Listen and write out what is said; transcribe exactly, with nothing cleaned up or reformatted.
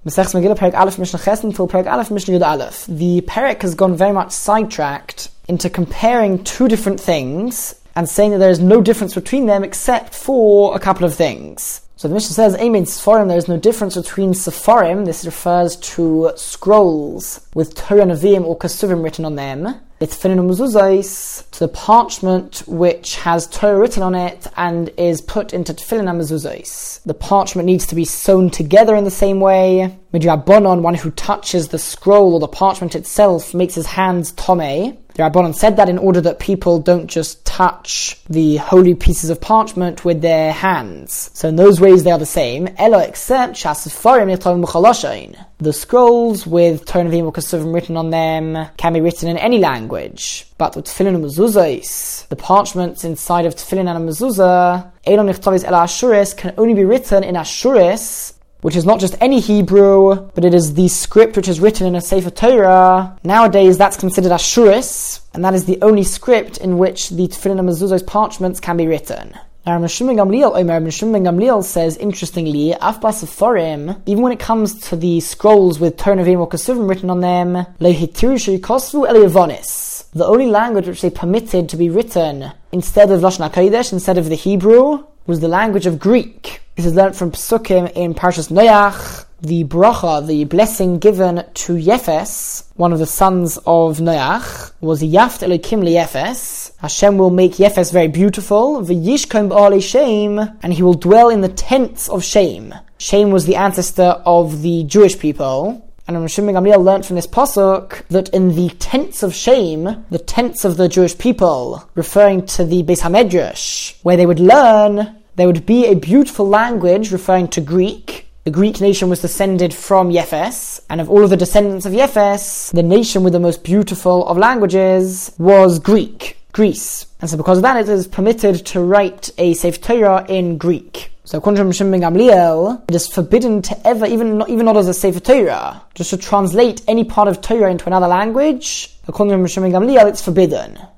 Masechus Megillah, Perek Aleph, Mishnah Ches, until Perek Aleph, Mishnah Yud Aleph. The Perek has gone very much sidetracked into comparing two different things and saying that there is no difference between them except for a couple of things. So the Mishnah says, Amen Sefarim, there is no difference between Sefarim. This refers to scrolls with Torah Nevi'im or Kesuvim written on them. It's Tefillin and Mezuzos, to the parchment which has Torah written on it and is put into Tefillin and Mezuzos. The parchment needs to be sewn together in the same way. Midrabanon, one who touches the scroll or the parchment itself makes his hands tomei. The Rabbanon said that in order that people don't just touch the holy pieces of parchment with their hands. So in those ways they are the same. Elo, except Shasefarim Nichtav B'Chaloshain. The scrolls with Torah Nevi'im or Kesuvim written on them can be written in any language. But with Tefillin and Mezuzos, the parchments inside of Tefillin and Mezuzah, Elo Nichtav Ela Ashuris, can only be written in Ashuris, which is not just any Hebrew, but it is the script which is written in a Sefer Torah. Nowadays, that's considered Ashuris, and that is the only script in which the Tefillin and Mezuzos parchments can be written. Now, Rabbi Shimon ben Gamliel, Omer, Rabbi Shimon ben Gamliel says, interestingly, Af Basaforim, even when it comes to the scrolls with Torah Nevi'im or Kesuvim written on them, Lehitiru Sheyikosvu Eliavonis, the only language which they permitted to be written instead of Lashon HaKodesh, instead of the Hebrew, was the language of Greek. This is learnt from Psukim in Parshas Noach. The bracha, the blessing given to Yefes, one of the sons of Noach, was Yaft Elokim LeYefes. Hashem will make Yefes very beautiful. V'yishkom b'alei Shem, and he will dwell in the tents of Shem. Shem was the ancestor of the Jewish people. And Rabbi Shimon ben Gamliel learnt from this pasuk that in the tents of Shem, the tents of the Jewish people, referring to the Beis HaMedrash, where they would learn, there would be a beautiful language referring to Greek. The Greek nation was descended from Yefes, and of all of the descendants of Yefes, the nation with the most beautiful of languages was Greek, Greece. And so because of that, it is permitted to write a Sefer Torah in Greek. So according to Rabbi Shimon ben Gamliel, it is forbidden to ever, even not, even not as a Sefer Torah, just to translate any part of Torah into another language. According to Rabbi Shimon ben Gamliel, it's forbidden.